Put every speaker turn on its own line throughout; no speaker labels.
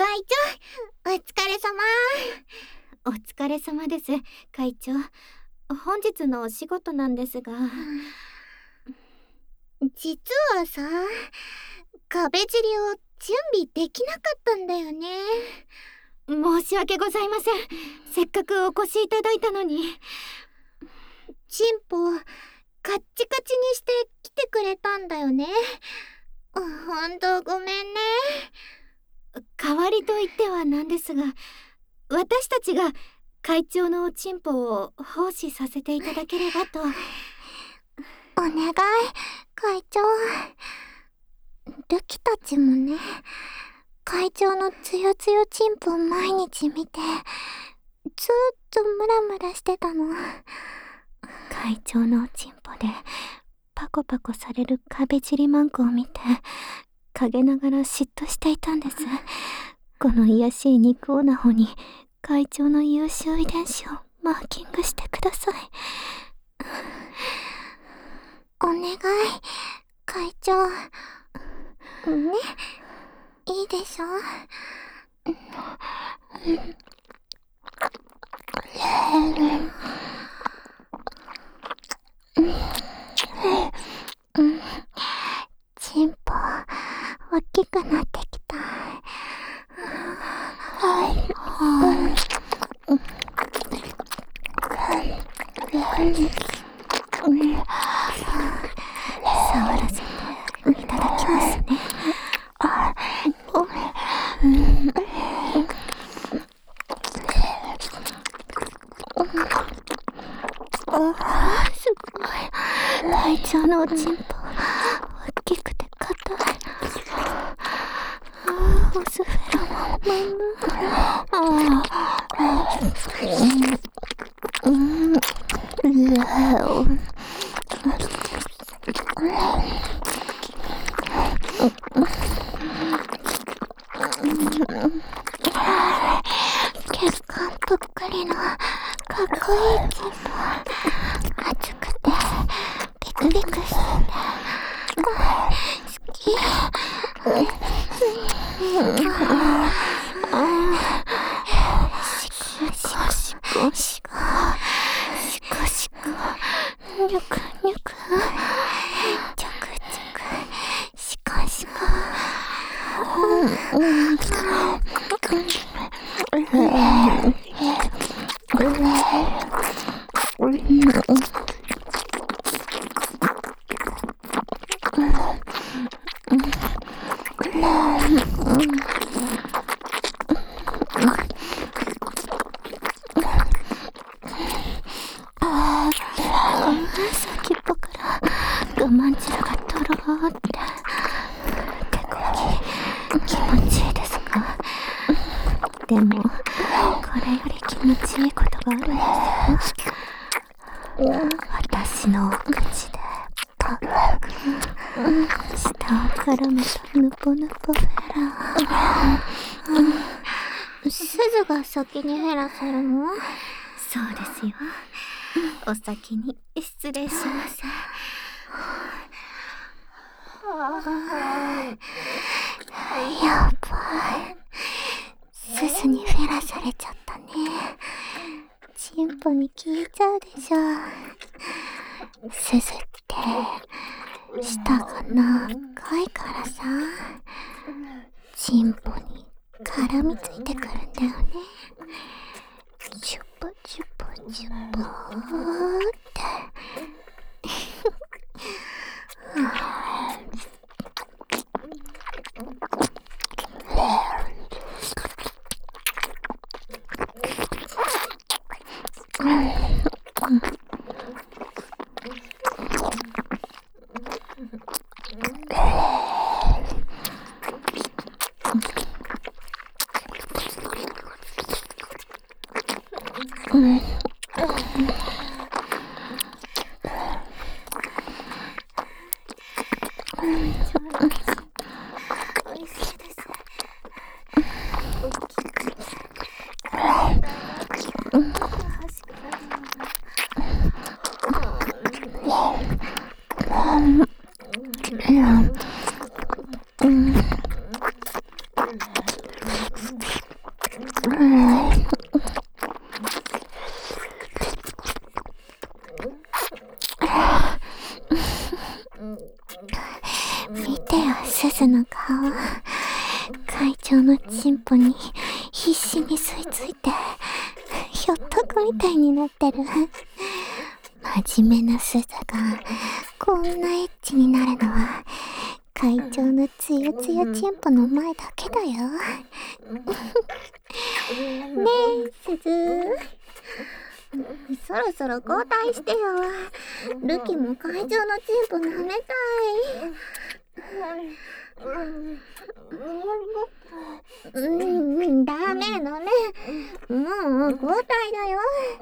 会長、お疲れ様。
お疲れ様です、会長。本日のお仕事なんですが、
実はさ、壁尻を準備できなかったんだよね。
申し訳ございません。せっかくお越しいただいたのに。
チンポカッチカチにして来てくれたんだよね。ほんとごめんね。
代わりと言ってはなんですが、私たちが会長のおチンポを奉仕させていただければと。
お願い、会長。ルキたちもね、会長のつよつよチンポを毎日見て、ずっとムラムラしてたの。
会長のおチンポでパコパコされる壁尻マンコを見て、陰ながら嫉妬していたんです。この癒やしい肉オナホに会長の優秀遺伝子をマーキングしてください。
お願い、会長。ね、いいでしょ？チンポ、大きくなってきた。
触らせていただきますね。すごい。会長のおちんぽ大きくて硬い。オスフェロモン。
血管ぷっくりのかっこいいチンポ。熱くてビクビクしてて好き。シコシコシコシコニュクニュクチョクチョクシコシコ。
先っぽから我慢汁がとろーって結構気持ちいいですか？でもこれより気持ちいいことがあるんですよ。私のお口でパクパク舌を絡めたヌポヌポフェラ。
すずが先に減らせるの？
そうですよ。お先に失礼します。
やばい。すずにフェラされちゃったね。チンポに聞いちゃうでしょ。すずって舌が長いからさ、チンポに絡みついてくるんだよね。チュポチュポチュポーって
スの顔、会長のチンポに必死に吸い付いて、ひょっとこみたいになってる。真面目なスズがこんなエッチになるのは会長のつゆつゆチンポの前だけだよ。ねえスズ、そろそろ交代してよ。ルキも会長のチンポ舐めたい。ダメダメ、もう交代だよ。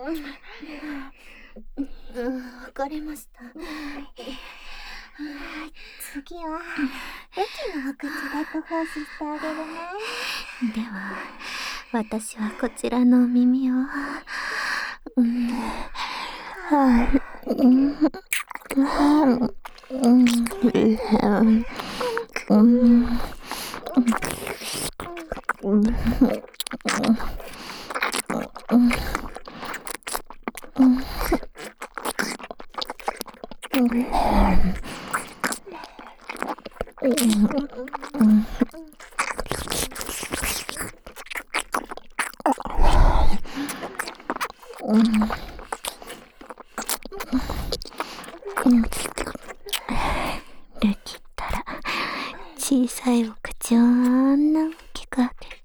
わかりました。次はルキのお口でご奉仕してあげるね。では私はこちらのお耳を。ルキったら小さいお口をあんな大きく開けて、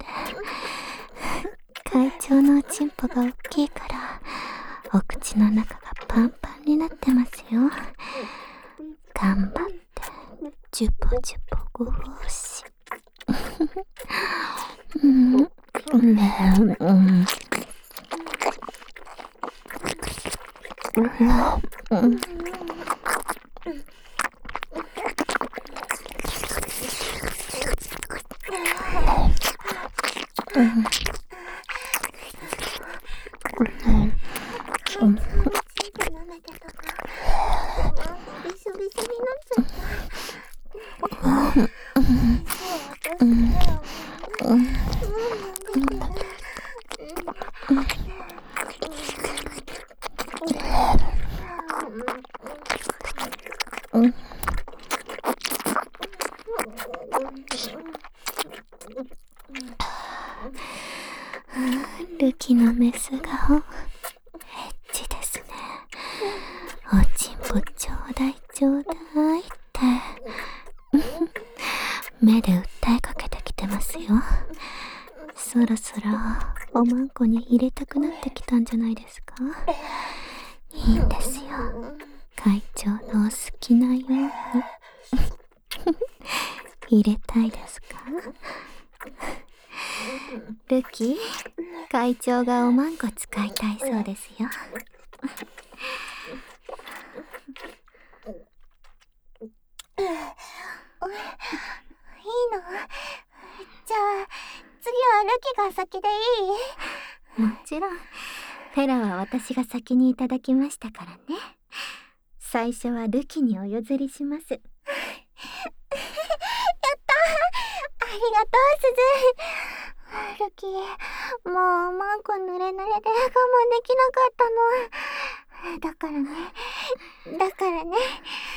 会長のおちんぽが大きいからお口の中がパンパンになってますよ。頑張ってジュポジュポご奉仕。ルキのメス顔、エッチですね。おちんぽちょうだいちょうだいって目で訴えかけてきてますよ。そろそろおまんこに入れたくなってきたんじゃないですか。いいんですよ、会長のお好きなように入れたいですか。ルキ、会長がおまんこ使いたいそうですよ。いいの？じゃあ次はルキが先でいい？もちろん。フェラは私が先にいただきましたからね。最初はルキにお譲りします。やった！ありがとうスズ。ルキ、もうおまんこ濡れ濡れで我慢できなかったの。だからね。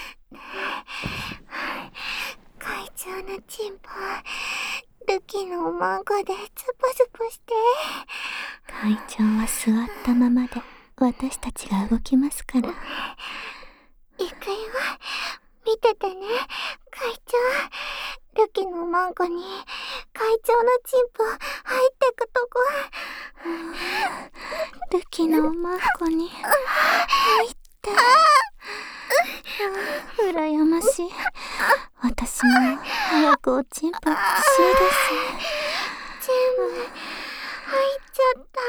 会長のチンポ、ルキのおまんこでツポツポして。会長は座ったままで私たちが動きますから。行くよ、見ててね。会長、ルキのおまんこに会長のチンポ入ってくとこ。ルキのおまんこに入って、羨ましい。私も早くおちんぽ欲しいです。全部入っちゃった。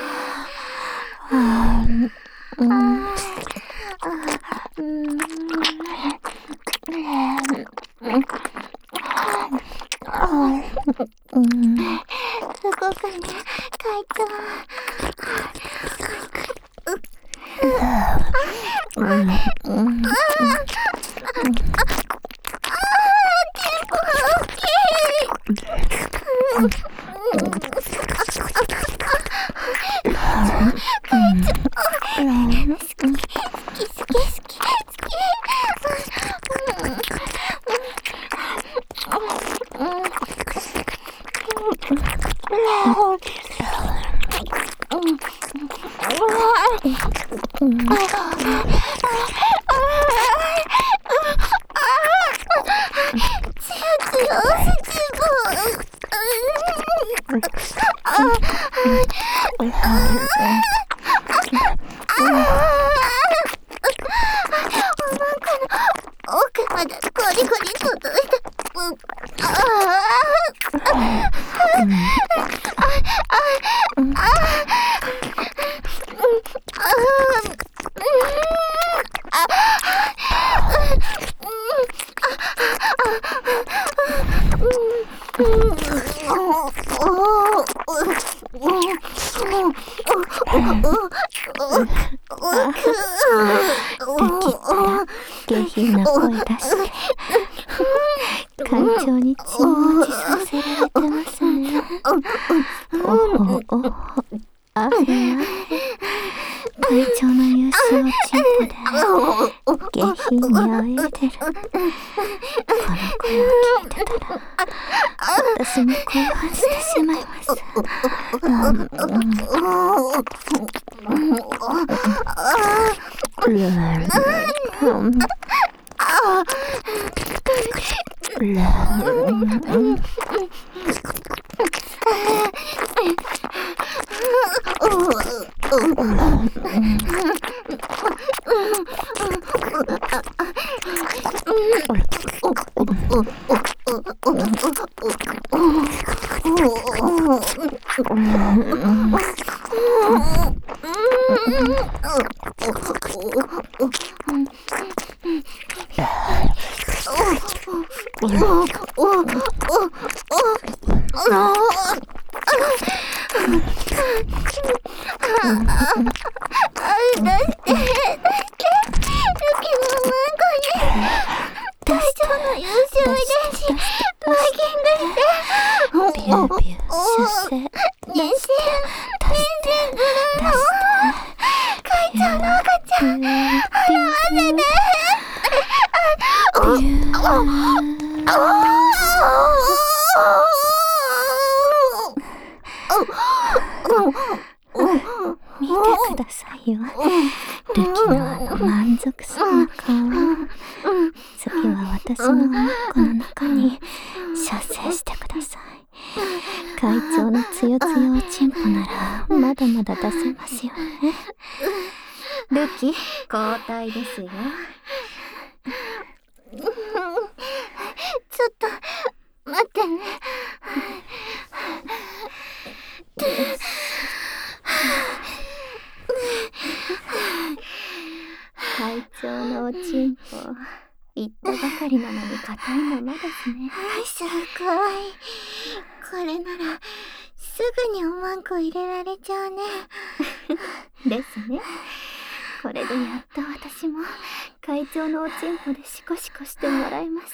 動かね、会長。好き。
奥までゴリゴリ届いて。
下品な声出して会長に血持ちさせられてますね。おほおほ、あれあれ、会長の優勝チンポで下品に泳いでる。この声を聞いてたら私も興奮してしまいます。見てくださいよ、ルキのあの満足そうな顔。次は私のおまっこの中に射精してください。会長のつよつよおちんぽならまだまだ出せますよね。ルキ、交代ですよ。
ちょっと待ってね。
会長のおちんぽ、言ったばかりなのに硬いままですね。
すごい。これならすぐにおまんこ入れられちゃうね。
ですね。これでやっと私も会長のおちんぽでシコシコしてもらえます。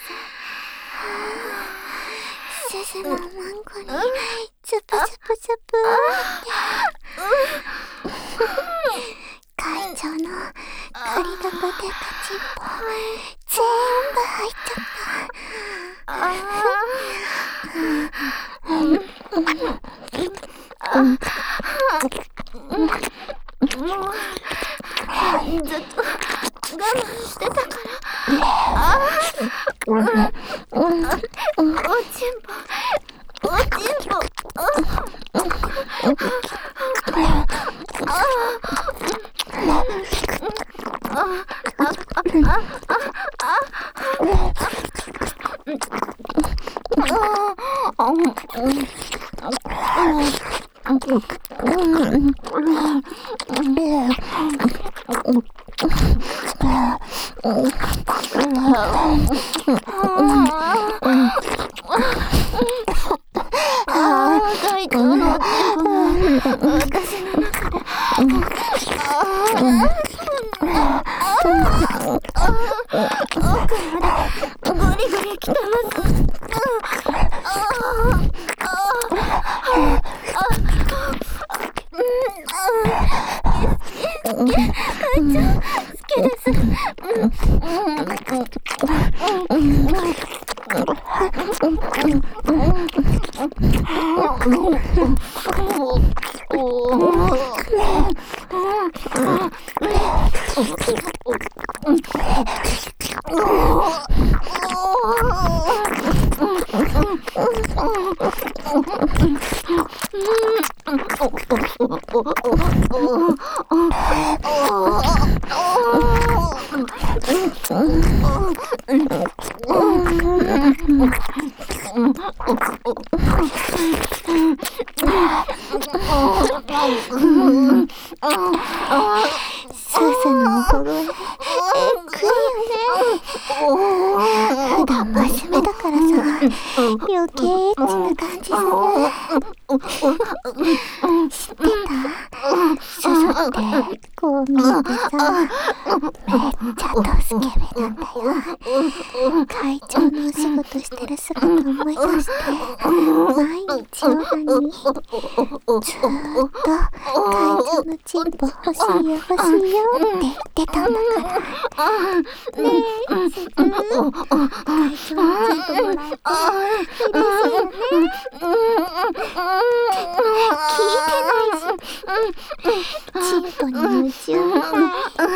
すずのおまんこにチュプチュプチュプ会長のカリドコデカチンポ全部入っちゃった。もうずっと我慢してたから。おちんぽ、おちんぽ。 スーさんのおほぐえ、えぐいよね。普段真面目だからさ、余計エッチな感じする。知ってた？スズってこう見えてさ、めっちゃドスケベなんだよ。会長のお仕事してる姿思い出して、毎日ヨガにずーっと会長のチンポ欲しいよ欲しいよって言ってたんだから。ねえ、スズ、会長のチンポもらえて嬉しいよね。聞いてないし、チンポに夢中みたい。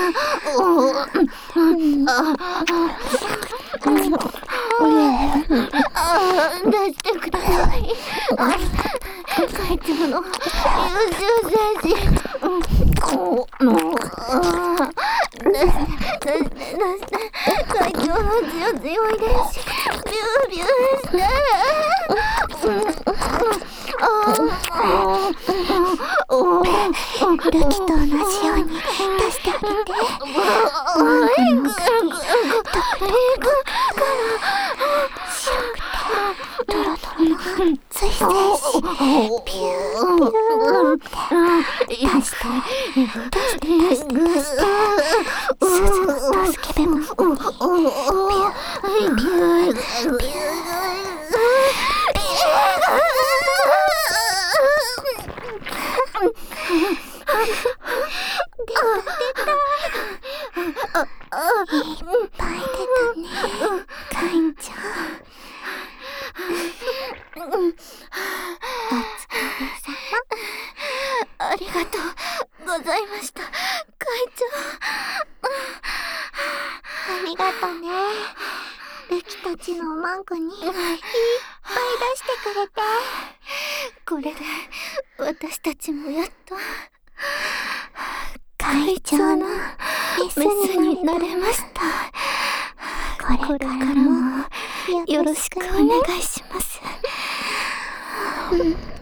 出してください。会長の優秀戦士。出して。会長の強いです。ビューして。ルキと同じように出してあげて。ドロドロの熱い精子、ピューピューって出して。スズのドスケベ息子にピューピューピュー。出た。いっぱい出たね、会長。お疲れ様。ありがとうございました、会長。ありがとね。ルキたちのおまんこにいっぱい出してくれて。これで私たちもやっと会長のメスになれました。これからもよろしくお願いします。